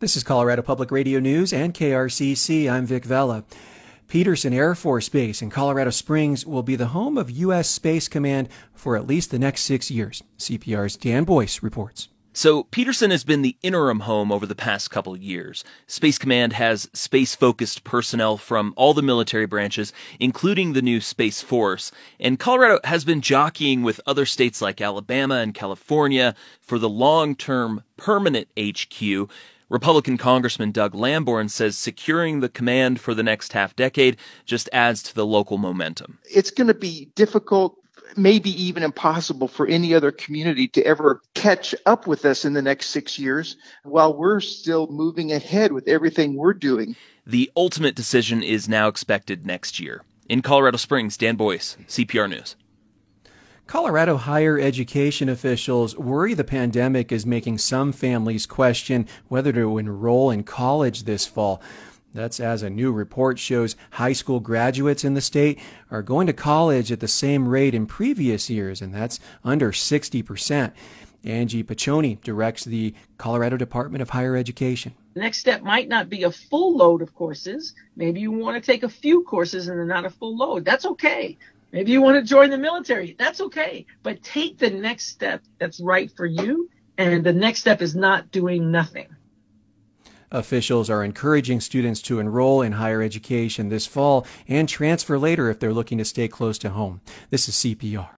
This is Colorado Public Radio News and KRCC. I'm Vic Vela. Peterson Air Force Base in Colorado Springs will be the home of U.S. Space Command for at least the next 6 years. CPR's Dan Boyce reports. So Peterson has been the interim home over the past couple of years. Space Command has space-focused personnel from all the military branches, including the new Space Force. And Colorado has been jockeying with other states like Alabama and California for the long-term permanent HQ. Republican Congressman Doug Lamborn says securing the command for the next half-decade just adds to the local momentum. It's going to be difficult, maybe even impossible for any other community to ever catch up with us in the next 6 years while we're still moving ahead with everything we're doing. The ultimate decision is now expected next year. In Colorado Springs, Dan Boyce, CPR News. Colorado higher education officials worry the pandemic is making some families question whether to enroll in college this fall. That's as a new report shows high school graduates in the state are going to college at the same rate in previous years, and that's under 60%. Angie Paccioni directs the Colorado Department of Higher Education. The next step might not be a full load of courses. Maybe you want to take a few courses and not a full load. That's okay. Maybe you want to join the military. That's okay. But take the next step that's right for you, and the next step is not doing nothing. Officials are encouraging students to enroll in higher education this fall and transfer later if they're looking to stay close to home. This is CPR.